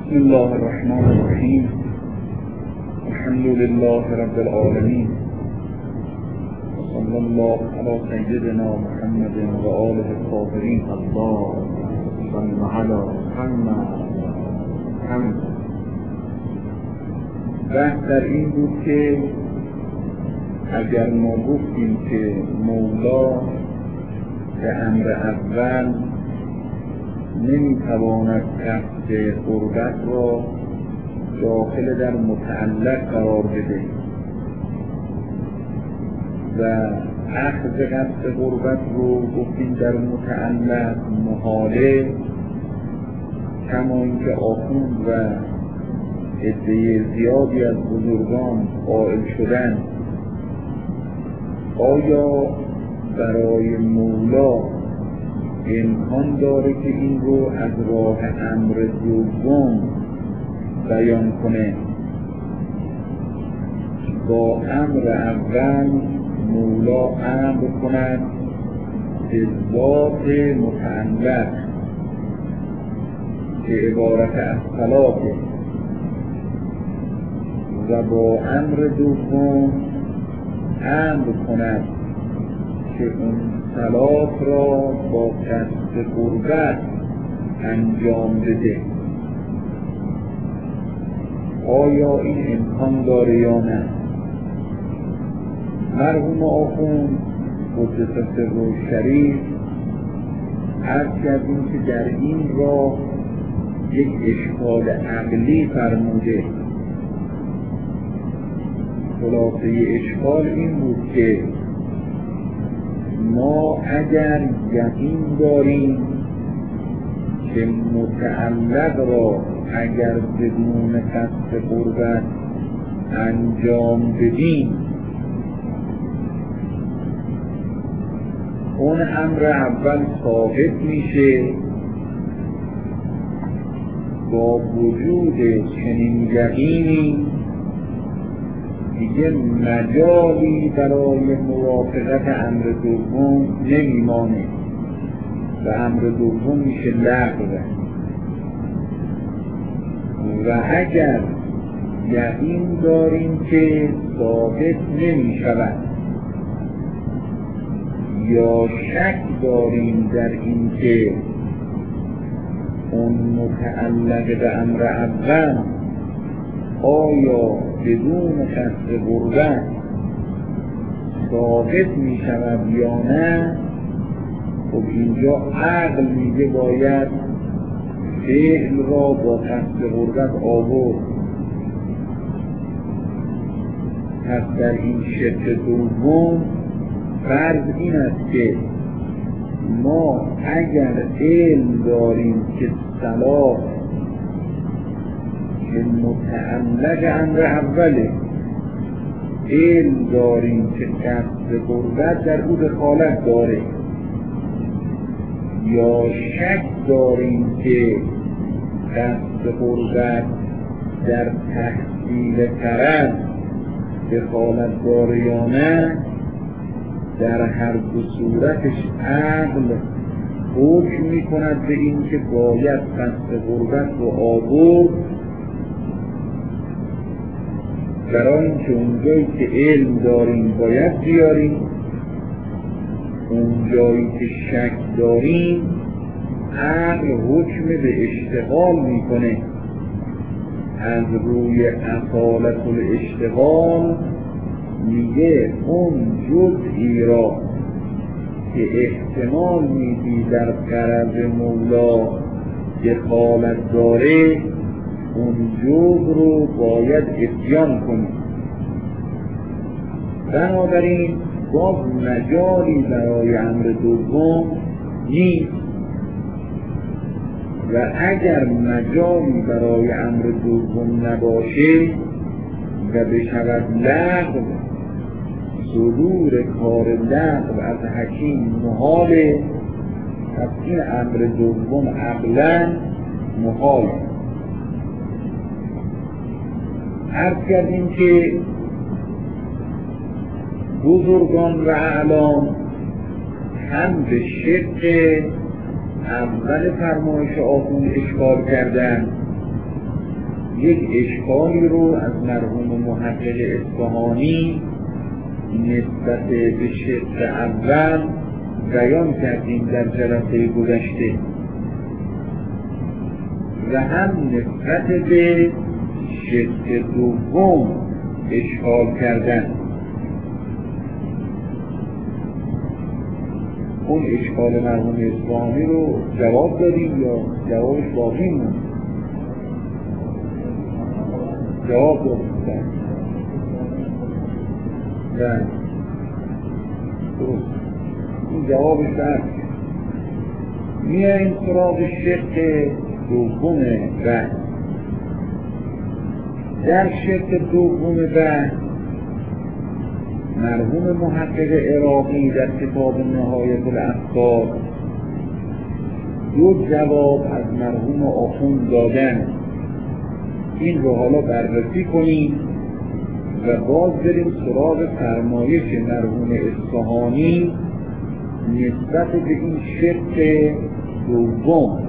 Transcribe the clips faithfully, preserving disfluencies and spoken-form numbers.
بسم الله الرحمن الرحیم. الحمد لله رب العالمین. صلی الله علی سیدنا محمد و آله الطاهرین. اللهم صل علی محمد. بحث در این بود که اگر ما گفتیم که مولا به امر اول نمیتواند قصد قربت را داخل در متعلق قرار بده و اخذ قصد قربت رو گفتیم در متعلق محاله، کما اینکه آخوند و عده زیادی از بزرگان قائل شدن آیا برای مولا امکان داره که این رو از راه امر دوم بیان کنه؟ با امر اول مولا امر کند به ذات متعلق که عبارت از صلاته و با امر دوم امر کند که اون صلات را با قصد قربت انجام بده. آیا این امکان داره یا نه؟ مرحوم آخوند قدس سره شریف عرض کردیم که در این راه یک اشکال عقلی فرموده. خلاصه اشکال این بود که ما اگر یقین داریم که متعلق را اگر بدون قصد قربت انجام بدیم اون امر اول ثابت میشه، با وجود چنین یقینی دیگه مجالی برای موافقت امر دوم نمیمانه و امر دوم میشه لغو. و اگر یقین داریم که ثابت نمیشود یا شک داریم در این که اون متعلق به امر اول آیا بدون قصد قربت ثابت می شود یا نه، خب اینجا عقل میگه باید فعل را با قصد قربت آورد. پس در این شکل دوم فرض این است که ما اگر علم داریم که صلاح که متعلق امر اوله، علم داریم که قصد قربت در او دخالت داره، یا شک داریم که قصد قربت در تحصیل طرف دخالت داره یا نه، در هر دو صورتش عقل حکم می کند به این که باید قصد قربت رو آورد، برای اینکه اونجایی که علم داریم باید بیاریم، اونجایی که شک داریم عقل حکم به اشتغال میکنه. از روی اصالت الاشتغال میگه اون جزئی را که احتمال میدی در غرض مولا دخالت داره اون جزء رو باید اتیان کنیم. بنابراین باز مجالی برای امر دوم نیست و اگر مجالی برای امر دوم نباشه و بشود لغو، صدور کار لغو از حکیم محاله، پس این امر دوم عقلاً محاله. عرض کردیم که بزرگان و اعلام هم به شق اول فرمایش آخوند اشکال کردن یک اشکالی رو از مرحوم محقق اصفهانی نسبت به شق اول بیان کردیم در جلسه گذشته و هم نسبت به شق دوم اشکال کردن. اون اشکال مرحوم اصفهانی رو جواب دادیم یا جوابش باقی موند؟ جواب دادیم. بله درست، این جوابش هست. میاییم سراغ شق دوم بحث. در شق دوم بحث مرحوم محقق عراقی در کتاب نهایت الافکار دو جواب از مرحوم آخوند دادن. این رو حالا بررسی کنیم و باز بریم سراغ فرمایش مرحوم اصفهانی نسبت به این شق دوم.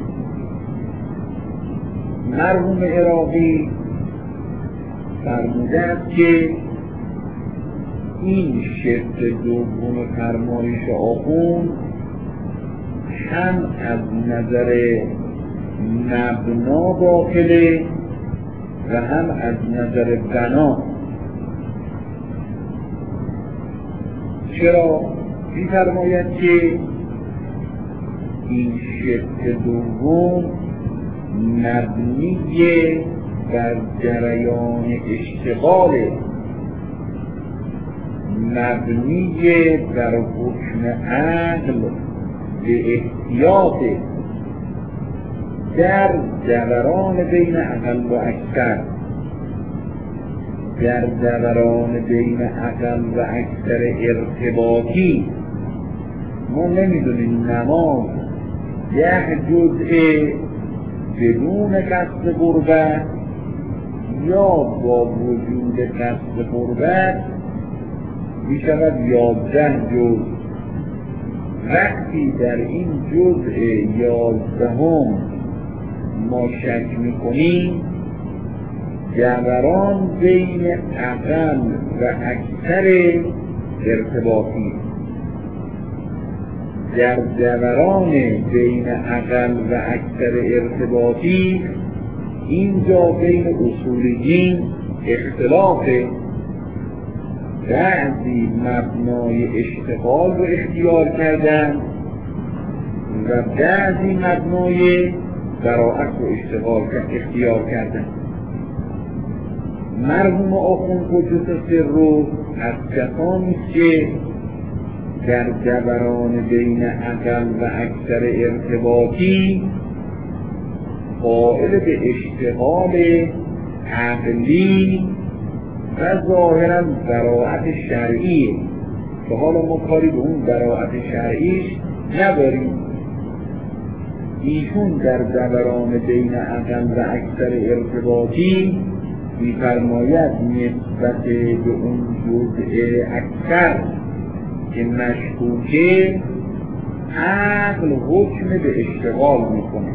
مرحوم عراقی فرموده است که این شق دوم فرمایش آخوند هم از نظر مبنا باطله و هم از نظر بنا. چرا؟ می‌فرماید که این شق دوم مبنی بر جریان اشتغال، مبنی بر حکم عقل به احتیاط در دوران بین اقل و اکثر. در دوران بین اقل و اکثر ارتباطی ما نمیدونیم نماز یک جزء بدون قصد قربت یا با وجود قصد قربت می شود یازده جزء. وقتی در این جزء یازدهم ما شک می کنیم دوران بین اقل و اکثر ارتباطی، در دوران بین اقل و اکثر ارتباطی اینجا بین اصولیین اختلاف، بعضی مبنای اشتغال رو اختیار کردن و بعضی مبنای براعت رو اشتغال اختیار کردن. مرحوم آخوند قدس سره از کسانی که در دوران بین اقل و اکثر ارتباطی قائل به اشتغال عقلی و ظاهرا براعت شرعی که حالا ما کاری به اون براعت شرعیش نداریم. ایشون در دوران بین اقل و اکثر ارتباطی می‌فرماید نسبت به اون جزء اکثر که مشکوکه عقل حکم به اشتغال میکنه.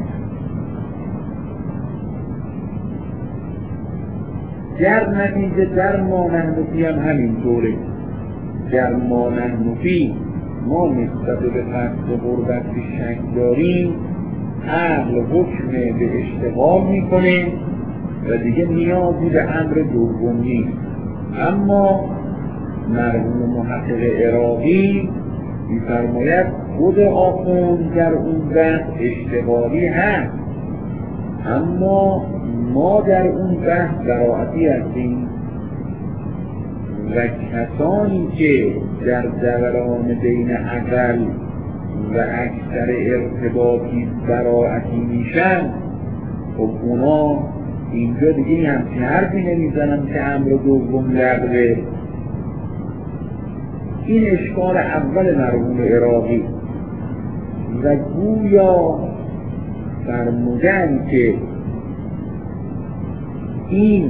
در نتیجه در ما نحنفی هم همینطوره. در ما نحنفی ما نسبت به قصد قربت شک داریم، عقل حکم به اشتغال میکنه و دیگه نیازی به امر دوم نیست. اما مرحوم محقق عراقی می‌فرماید خود آخوند در اون بحث اشتغالی هست، اما ما در اون بحث براعتی هستیم و کسانی که در دوران بین اقل و اکثر ارتباطی براعتی میشن خب اونا اینجا دیگه همچین حرفی نمیزنن که امر دوم لغوه. این اشکال اول مرحوم عراقی و گویا فرمودن که این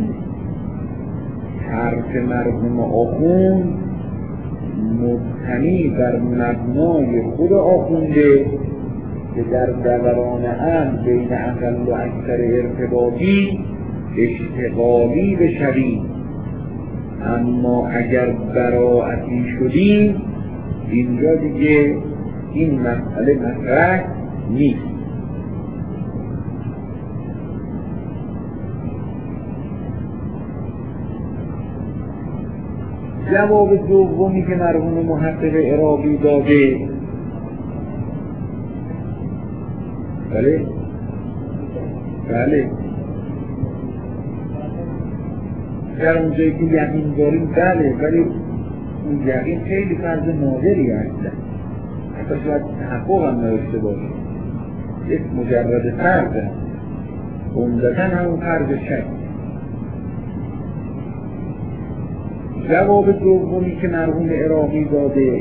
حرف مرحوم آخوند مبتنی بر مبنای خود آخونده که در دوران هم بین اقل و اکثر ارتباطی اشتغالی بشویم، اما اگر براعتی شدیم اینجا دیگه این مسئله مطرح نیست. جواب دومی که مرحوم محقق عراقی داده، بله بله در اونجایی که یقین داریم بله، ولی اون یقین خیلی فرض نادری هستن، حتی شاید تحقق هم نداشته باشه، یک مجرد فرض هست، عمدتاً همون فرض شک. جواب دومی که مرحوم عراقی داده،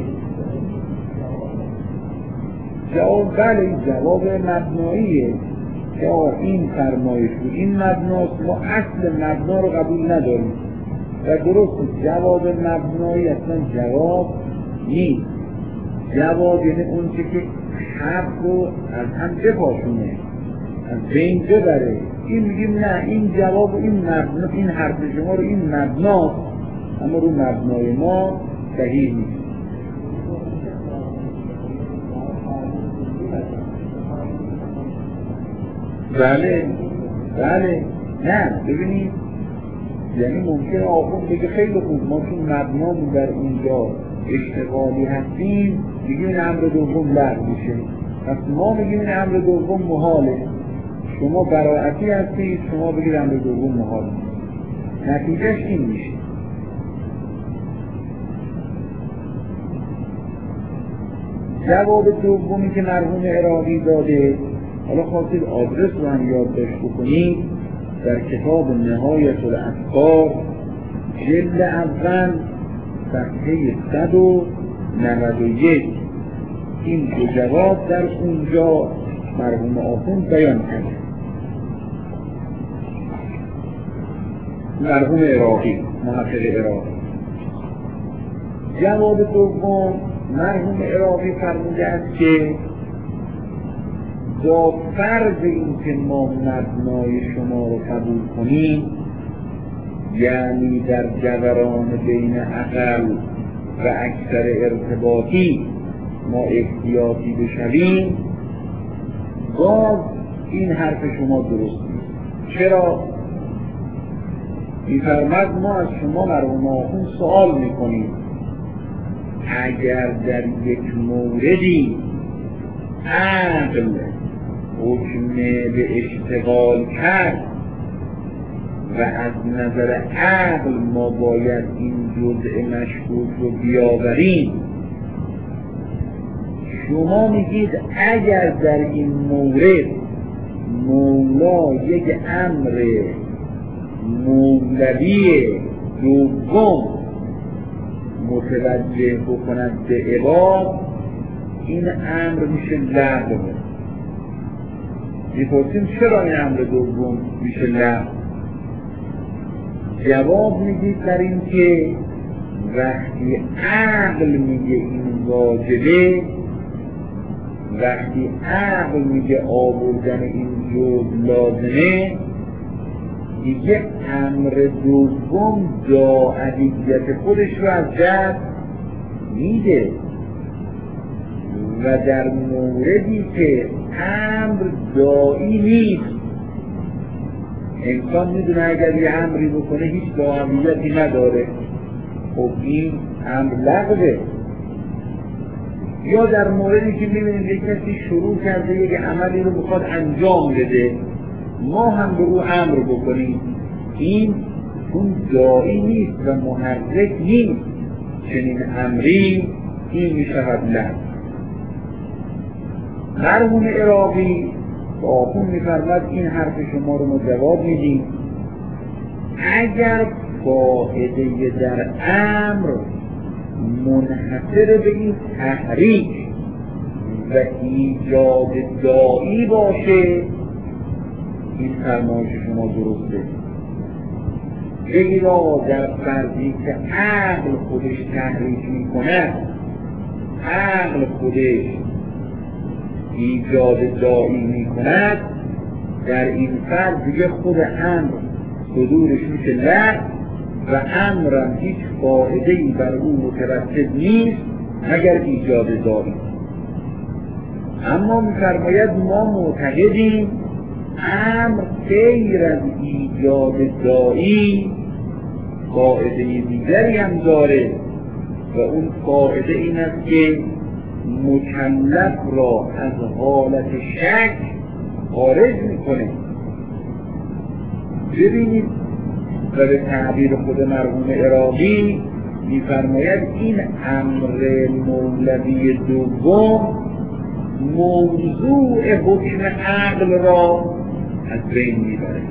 جواب بله جواب مبناییه که این فرمایش بود، این مبناست، ما اصل مبنا رو قبول نداریم و درست جواب مبنایی اصلا جواب نیست. جواب یعنی اون چه که حرف رو از هم بپاشونه، از بین ببره. این میگیم نه، این جواب این مبنا، این حرف شما رو این مبناست، اما رو مبنای ما صحیح نیست. بله بله نه ببینید، یعنی ممکنه آخون بگه خیلی خوب ما چون مبنامون در اونجا اشتغالی هستیم بگیم این امر دوم لغو میشه، پس ما بگیم این امر دوم محاله، شما براعتی هستید شما بگید امر دوم محاله، نتیجهش این میشه. جواب دومی که مرحوم عراقی داده، حالا خواستید آدرس رو هم یادداشت بکنید، در کتاب نهایت الافکار جلد اول صفحه صد و نود و یک این دو جواب در اونجا مرحوم آخوند بیان کرده. مرحوم عراقی، محقق عراقی. جواب دوم مرحوم عراقی فرموده است که با فرض این که ما مبنای شما رو قبول کنیم، یعنی در جبران بین عقل و اکثر ارتباطی ما احتیاطی بشویم، باز این حرف شما درست نیست. چرا؟ می‌فرماید ما از شما مرحوم آخوند سوال میکنیم اگر در یک موردی عقل حکم به اشتغال کرد و از نظر عقل ما باید این جزء مشکوک رو بیاوریم، شما میگید اگر در این مورد مولا یک امر مولوی دوم متوجه بکند به عباد، این امر میشه لغو. میپرسیم چرا این امر دوم میشه لغو؟ جواب میدید در این که وقتی عقل میگه این واجبه، وقتی عقل میگه آوردن این جزء لازمه، دیگه امر دوم داعیت خودش رو از دست میده و در موردی که امر داعی نیست، انسان میدونه اگر یه امری بکنه هیچ داعیتی نداره، خب این امر لغوه. یا در موردی که میبینید یک کسی شروع کرده یک عملی رو بخواد انجام بده، ما هم به او امر بکنیم، این اون داعی نیست و محرک نیست، چنین امری این میشود لغو. مرحوم عراقی با آخوند میفرماد این حرف شما رو ما جواب میدیم اگر فائده در امر منحصر به این تحریک و ایجاد داعی باشه، این فرمایش شما درسته. بگید آقا در فرضی که عقل خودش تحریک میکنه، عقل خودش ایجاد داعی میکند، در این فرض دیگه خود امر صدورش میشه لغو و امرم هیچ فایده‌ای بر او مترتب نیست مگر ایجاد دایی. اما می‌فرماید ما معتقدیم امر غیر از ایجاد دایی قاعده دیگری هم داره و اون قاعده این است که مکلف را از حالت شک خارج میکنه. ببینید و به تعبیر خود مرحوم عراقی میفرماید این امر مولوی دوم موضوع حکم عقل را از بین میبره.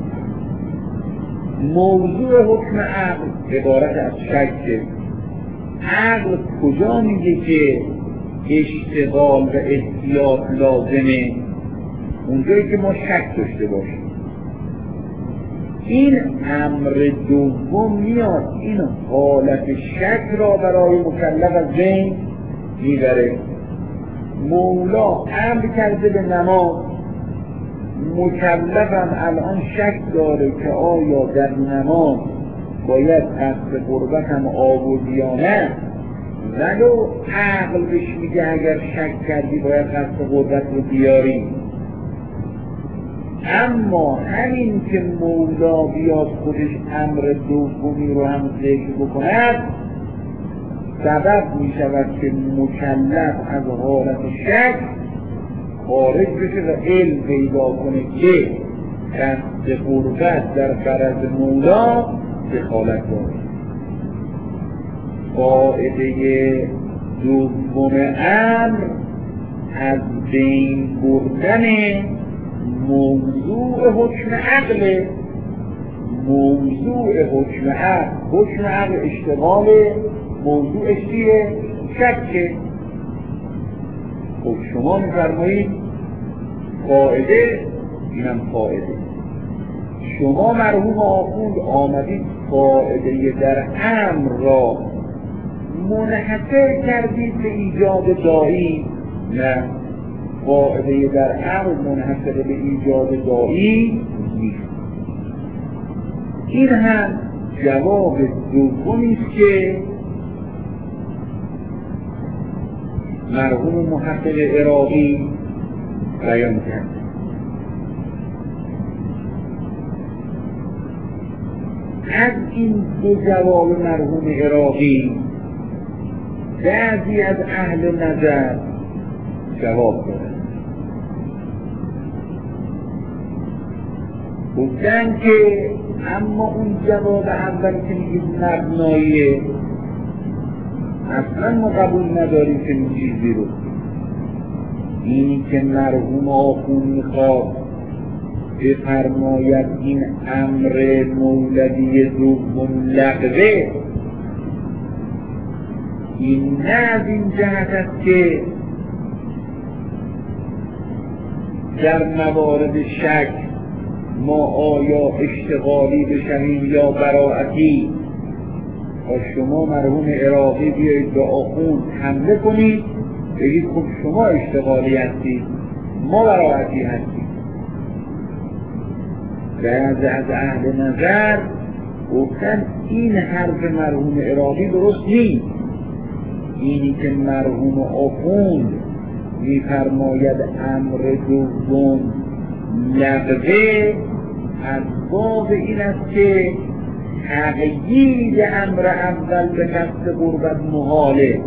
موضوع حکم عقل عبارت از شک. عقل کجا میگه که اشتغال و احتیاط لازمه؟ اونجایی که ما شک داشته باشیم. این امر دوم میاد این حالت شک را برای مکلف از بین میبره. مولا امر کرده به نماز، مکلفم الان شک داره که آیا در نماز باید قصد قربتم آورد یا نه، ولو عقل بهش میگه اگر شک کردی باید قصد قربت رو بیاری. اما همین که مولا بیاد خودش امر دومی رو هم ذکر بکند سبب می شود که مکلف از حالت شک خارج بشه و علم پیدا کنه که قصد قربت در غرض مولا دخالت داره. قاعده دوم امر از بین بردن موضوع حکم عقل. موضوع حکم عقل حکم عقل اشتغال، موضوعش چیه؟ شکه. خب شما میفرمایید قاعده، اینم قاعده. شما مرحوم آخوند آمدید قاعده در امر را منحصر کردید به ایجاد دایی. نه، قاعده در امر منحصر به ایجاد دایی نیست. این هم جواب دومی است که مرحوم محقق عراقی بیان کرد. از این دو جواب مرحوم عراقی بعضی از اهل نظر جواب دادن. گفتن که اما اون جواب اول که میگه مبناییه اصلا ما قبول نداریم که این چیزی رو. اینی که مرحوم آخون میخواد بفرماید این امر مولوی دوم لغوه، این نه از این جهت است که در موارد شک ما آیا اشتغالی بشویم یا براعتی. و شما مرحوم عراقی بیایید به آخوند حمله کنید بگید خب شما اشتغالی هستید ما براعتی هستید. بعضی از اهل نظر گفتن این حرف مرحوم عراقی درست نیست. اینی که مرحوم آخوند میفرماید امر دوم لغوه از باب این است که تقیید امر اول به قصد قربت محاله.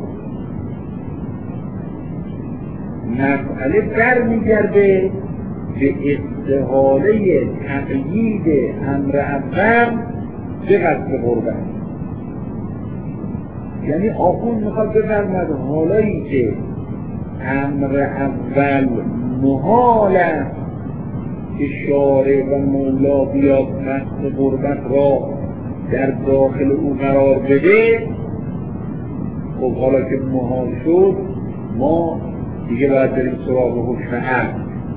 مسئله برمیگرده به استحاله تقیید امر اول به قصد قربت. یعنی آخوند میخواد بفرماید حالایی که امر اول محال است که شارع و مولا بیاد قصد قربت را در داخل او قرار بده، خب حالا که محال شد ما دیگه باید بریم سراغ حکم عقل.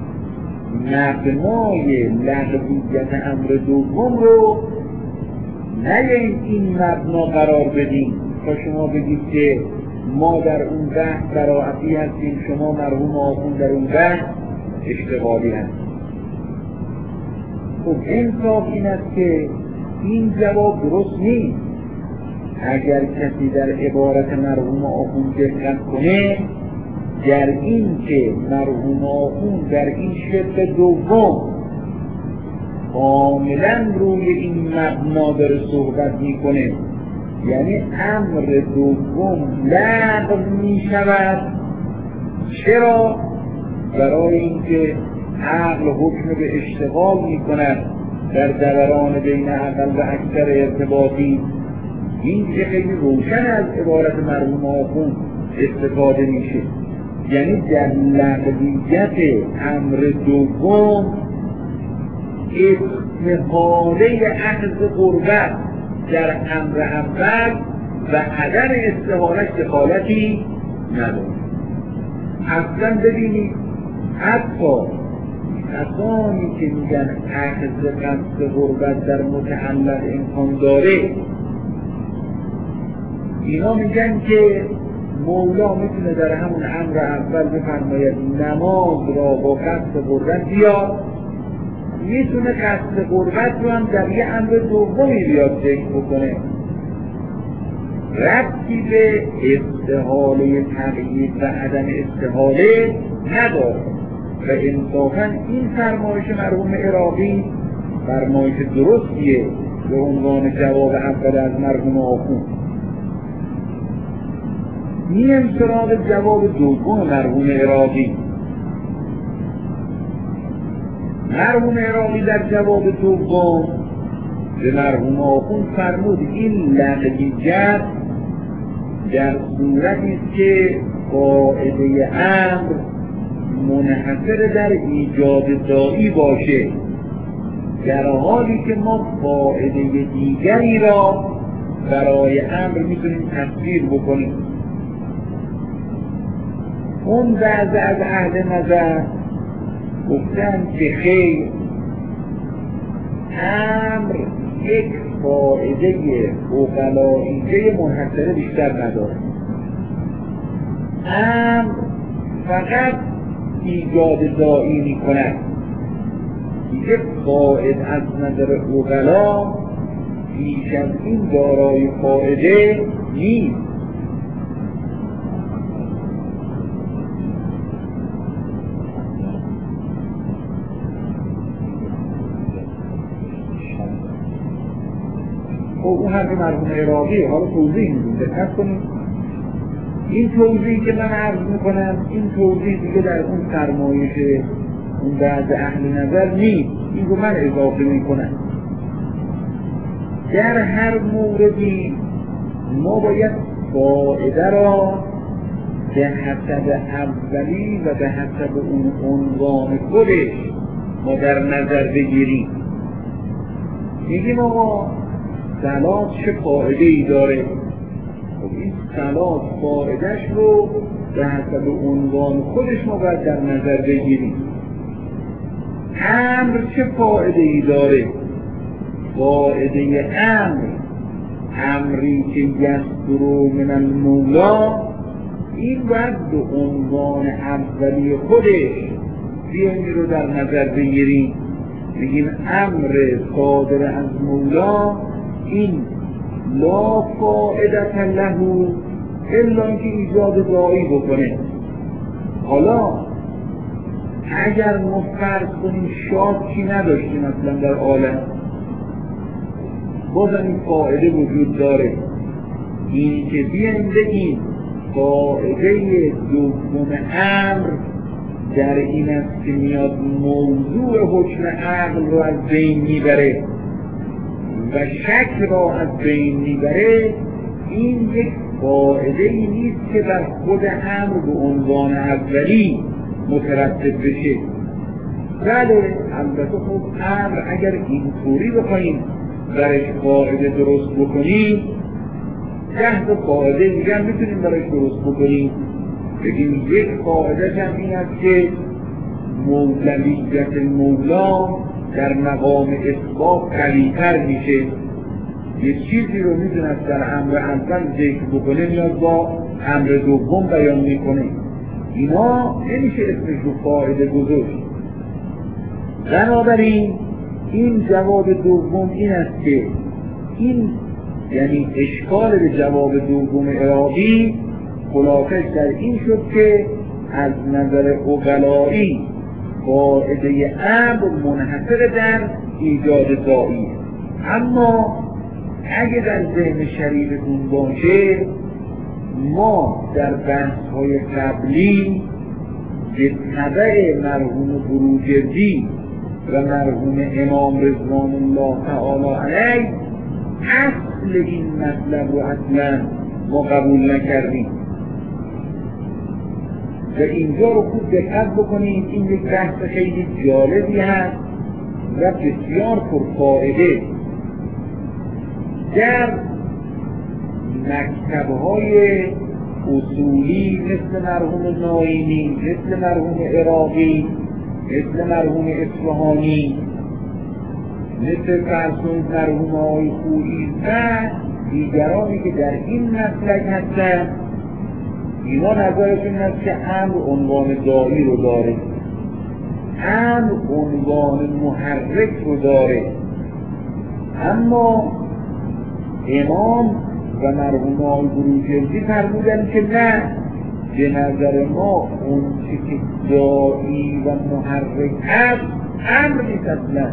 مبنای لغویت امر دوم رو نیاییم این مبنا قرار بدیم تا شما بگید که ما در اون بحث براعتی هستیم، شما مرحوم آخوند در اون بحث اشتغالی هستیم. خب انصاف این است که این جواب درست نیست. اگر کسی در عبارت مرحوم آخوند دقت کنه، در این که مرحوم آخوند در این شق دوم کاملا روی این مبنا داره صحبت میکنه، یعنی امر دوم لغو میشود. چرا؟ برای اینکه عقل حکم به اشتغال میکند در دوران بین عقل و اکثر ارتباطی. این که خیلی روشن از عبارت مرحوم آخوند استفاده میشه، یعنی در لغویت امر دوم استحاله اخذ قربت در امر اول و عدم استحالش دخالتی نداره. اصلا ببینید حتی کسانی که میگن اخذ قصد قربت در متعلق امکان داره، اینا میگن که مولا میتونه در همون امر اول بفرماید نماز را با قصد قربت بیاد، میتونه قصد قربت رو هم در یه امر دومی بیاد ذکر بکنه. ربطی به استحاله تغییر و عدم استحاله نداره و انصافا این فرمایش مرحوم عراقی فرمایش درستیه به عنوان جواب اول از مرحوم آخوند. میم سراغ جواب دوم مرحوم عراقی. مرحوم عراقی در جواب دوم به مرحوم آخوند فرمود این لغویت در صورتی است که قاعده امر منحصر در ایجاد داعی باشه، در حالی که ما قاعده دیگری را برای امر میتونیم تصویر بکنیم. اون بعض از اهل نظر گفتن که خیر، امر یک قاعده عقلائیه منحصره بیشتر نداره. امر فقط ایجاد داعی می کند، یک قاعد از نظر عقلا بیش از این دارای قاعده نیست. خب اون حرف مرحوم عراقی حالا توضیح میدیم، دقت کنید. این توضیحی که من عرض میکنم این توضیح دیگه در اون فرمایش اون بعض اهل نظر نیست، این رو من اضافه میکنم. در هر موردی ما باید قاعده را به حسب اولی و به حسب اون عنوان خودش ما در نظر بگیریم. میگیم آقا صلات چه قاعده‌ای داره؟ خب این صلات قاعده‌اش رو به حسب عنوان خودش ما باید در نظر بگیریم. امر چه قاعده‌ای داره؟ قاعده امر امری که یصدر من المولا، این باید به عنوان اولی خودش بیاییم رو در نظر بگیریم. بگیم امر صادر از مولا این لا فائدة له الا اینکه ایجاد داعی بکنه. حالا اگر ما فرض کنیم شاکی نداشتیم اصلا در عالم، بازم این قاعده وجود داره، این که بیایم بگیم قاعده دوم امر در این است که میاد موضوع حکم عقل رو از بین میبره و شک را از بین میبره. این یک قاعده ای نیست که در خود امر به عنوان اولی مترتب بشه. بله البته خب امر اگر اینطوری بخوایم برش قاعده درست بکنیم، ده تا قاعده دیگر میتونیم برش درست بکنیم. بگیم یک قاعده هم این است که مولویت مولا در مقام اثبات قوی‌تر میشه. یک چیزی رو میتونست در امر اول ذکر بکنه میاد با امر دوم بیان میکنه. اینا نمیشه اسمش رو قاعده گذاشت. بنابراین این جواب دوم این است که این یعنی اشکال به جواب دوم عراقی خلاصش در این شد که از نظر عقلایی قاعده امر منحصر در ایجاد داعی، اما اگه در ذهن شریفتون باشه ما در بحث‌های قبلی به تبع مرحوم بروجردی و مرحوم امام رضوان الله تعالی علیه اصل این مطلب رو اصلا ما قبول نکردیم و اینجا رو خوب دقت بکنید. این یک بحث خیلی جالبی هست و بسیار پرفائده. در مکتب‌های اصولی مثل مرحوم ناینی، مثل مرحوم عراقی، مثل مرحوم اصفهانی، مثل فرسون مرحوم آقای خویی و دیگرانی که در این مسلک هستند، اینا نظرشون هست که امر عنوان داعی رو داره، امر عنوان محرک رو داره. اما امام و مرحوم آقای بروجردی فرمودن که نه، به نظر ما اون چی که داعی و محرک هست امر نیست اصلا.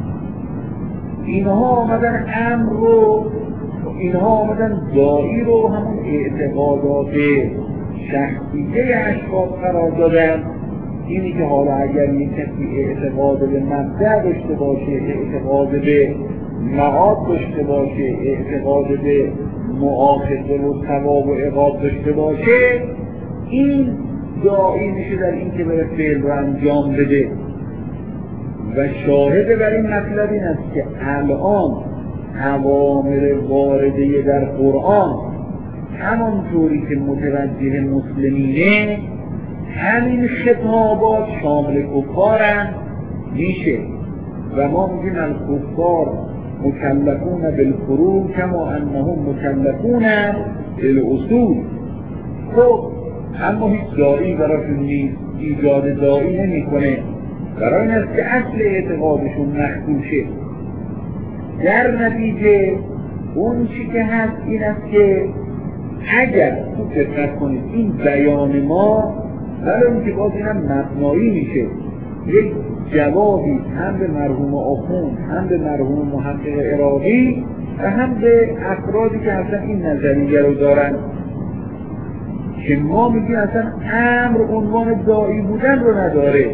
اینها آمدن امر رو، اینها آمدن داعی رو همون اعتقادات شخصیه اشخاص قرار دادن. اینی که حالا اگر یک کسی اعتقاد به مبدأ داشته باشه، اعتقاد به معاد داشته باشه، اعتقاد به مؤاخذه و ثواب و عقاب داشته باشه، این داعی میشه در این که بره فعل رو انجام بده. و شاهد بر این مطلب این است که الان اوامر وارده در قرآن همانطوری که متوجه مسلمینه، همین خطابات شامل کفارن میشه و ما میگیم الکفار مکلفون بالفروع کما انهم مکلفون بالاصول. خب اما هیچ داعی براشون نیست، ایجاد داعی نمیکنه، برای این است که اصل اعتقادشون مخدوشه. در نتیجه اون چی که هست این است که اگر خوب دقت کنید این بیان ما ولی اون که باز این هم مبنایی میشه، یک جوابی هم به مرحوم آخوند، هم به مرحوم محقق عراقی و هم به افرادی که اصلا این نظریه رو دارن که ما میگیم اصلا امر عنوان داعی بودن رو نداره.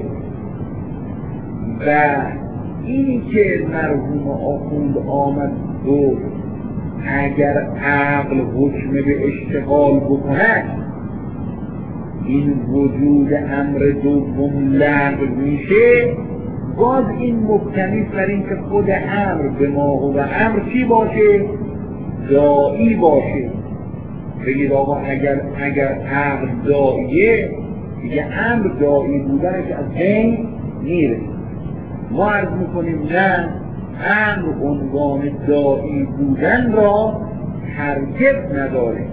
و اینی که مرحوم آخوند آمد و اگر عقل حکم به اشتغال بکنه این وجود امر دوم لغو میشه، باز این مبتنی بر این که خود امر به ما و امر چی باشه؟ داعی باشه. بگید آقا اگر اگر عقل داعیه دیگه امر داعی بودنش از بین میره. ما عرض میکنیم نه، امر عنوان داعی بودن را هرگز نداره.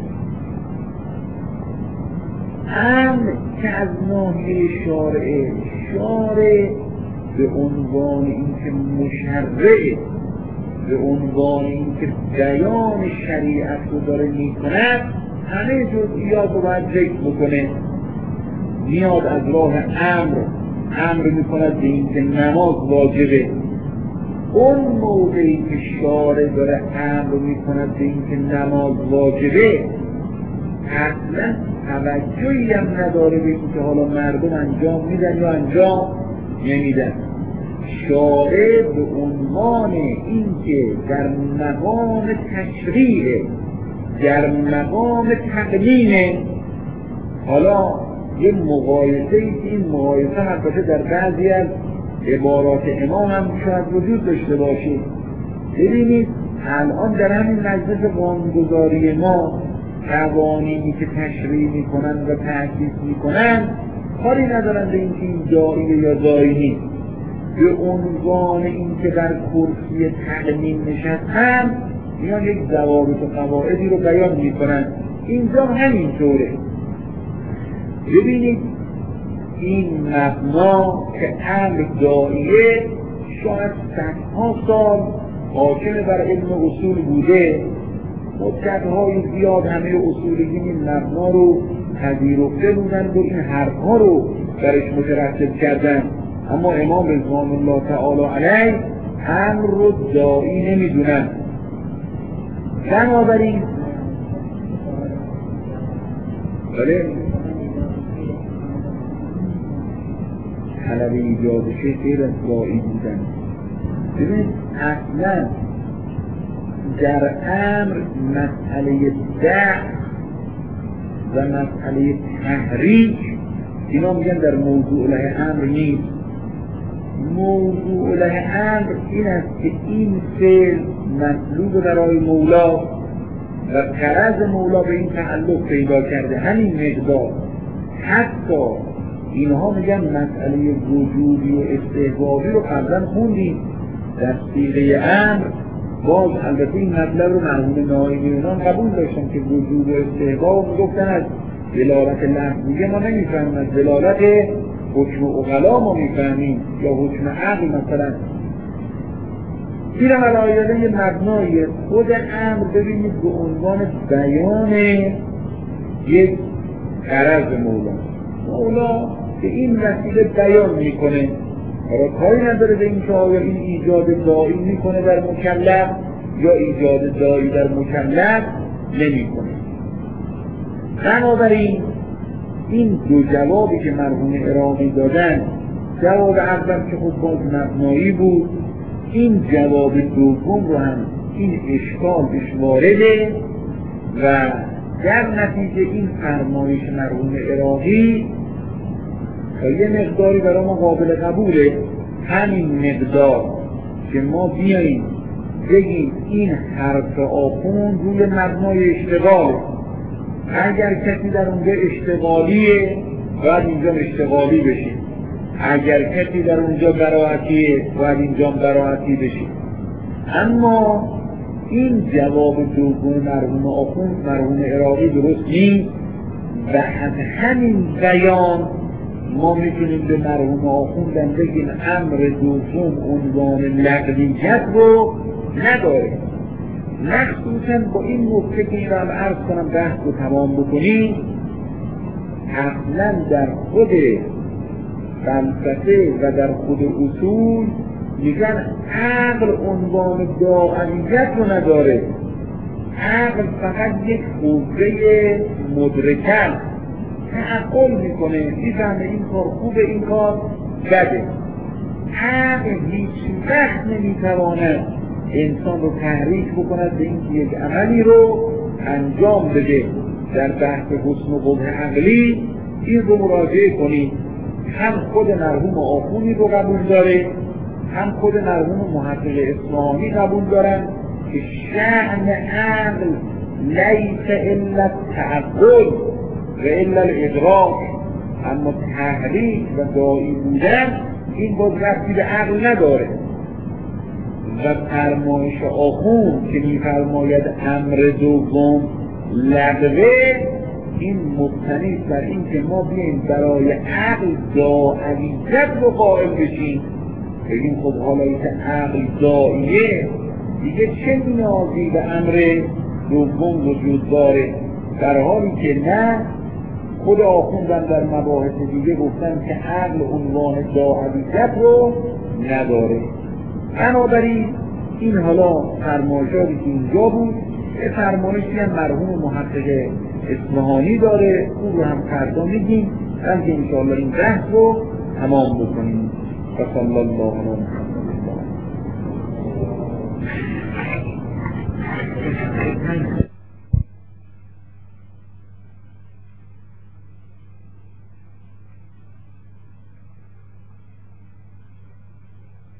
امر که از ناحیه شارعه، شارع به عنوان اینکه مشرعه، به عنوان اینکه بیان شریعت رو داره میکند، همه جزئیات رو باید ذکر بکنه. میاد از راه امر امر میکند به اینکه نماز واجبه. اون موقعی که شارع داره امر میکند به اینکه نماز واجبه، اصلا توجهی هم نداره به اینکه حالا مردم انجام میدن یا انجام نمیدن. شارع به عنوان اینکه در مقام تشریع، در مقام تقنینه. حالا یه مقایسه ای که این مقایسه البته در بعضی از عبارات امام هم شاید وجود داشته باشه. ببینید الان در همین مجلس قانونگذاری ما قوانینی که تشریع میکنن و تأسیس میکنن کاری ندارن به اینکه این داعیه یا داعی نیست. به عنوان اینکه در کرسی تقنین نشستن میان یک ضوابط و قواعدی رو بیان میکنن. اینجا همینطوره. ببینید این مبنا که امر داعیه، شاید صدها سال حاکم بر علم اصول بوده، مدتهای زیاد همه اصولیین این مبنا رو پذیرفته بودند و این حرفها رو برش مترتب کردن، اما امام رضوان الله تعالی علیه امر رو داعی نمیدونن. بنابراین بله طلب ایجاد شیء غیر از داعی بودن. ببینید اصلا در امر مسئله دع و مسئله تحریک اینا میگن در موضوع له امر نیست. موضوع له امر این است که این فعل مطلوب برای مولا و غرض مولا به این تعلق پیدا کرده همین مقدار. حتی اینها میگن مسئله وجودی و استحبابی رو قبلا خوندیم در صیغه امر، باز البته این مطلب رو مرحوم نایمیان قبول داشتن که وجود و استحباب میگفتن از دلالت لفظیه ما نمیفهمیم، از دلالت حکم عقلا ما میفهمیم یا حکم عقل. مثلا میرم علایه یه مبنای خود امر ببینید به عنوان بیان یک غرض مولا. مولا که این وسیله بیان میکنه را کاری نداره به این که آیا این ایجاد داعی میکنه در مکلف یا ایجاد داعی در مکلف نمیکنه. بنابراین این دو جوابی که مرحوم عراقی دادن، جواب اول که خب باز مبنایی بود، این جواب دوم رو هم این اشکال بهش وارده و در نتیجه این فرمایش مرحوم عراقی تا یه مقداری برای ما قابل قبوله. همین مقدار که ما بیاییم بگیم این حرف آخوند روی مبنای اشتغاله، اگر کسی در اونجا اشتغالیه باید اینجا اشتغالی بشه، اگر کسی در اونجا براعتیه باید اینجا براعتی بشه. اما این جواب دوم مرحوم آخوند مرحوم عراقی درست نیست و از همین بیان ما میتونیم به مرحوم آخوندن بگیم امر دوم عنوان لغویت رو نداره. مخصوصا با این نکته که این رو هم عرض کنم بحث رو تمام بکنیم، اصلا در خود فلسفه و در خود اصول میگن عقل عنوان داعیت رو نداره. عقل فقط یک قوه مدرکه تعقل میکنه، میفهمه این کار خوبه این کار بده. عقل هیچ وقت نمیتواند انسان رو تحریک بکند به اینکه یک عملی رو انجام بده. در بحث حسن و قبح عقلی این رو مراجعه کنید، هم خود مرحوم آخوندی رو قبول داره، هم خود مرحوم محقق اصفهانی قبول دارن که شأن عقل لیس الا تعقل و الا الادراک، اما تحریک و داعی بودن این باز ربطی به عقل نداره. و فرمایش آخوند که میفرماید امر دوم لغوه، این مبتنی است بر این که ما بیاییم برای عقل داعیت رو قائل بشیم، بگیم خب حالا که عقل داعیه دیگه چه نیازی به امر دوم وجود داره، در حالی که نه. خود آخوندن در مباحث دیگه گفتن که عقل عنوان داعیت رو نداره. بنابراین این حالا فرمایشاتی که اینجا بود، یه فرمایشی هم مرحوم محقق اصفهانی داره، اون رو هم فردا میگیم هم که انشاءالله این بحث رو تمام بکنیم. و صلی الله علیه و سلم.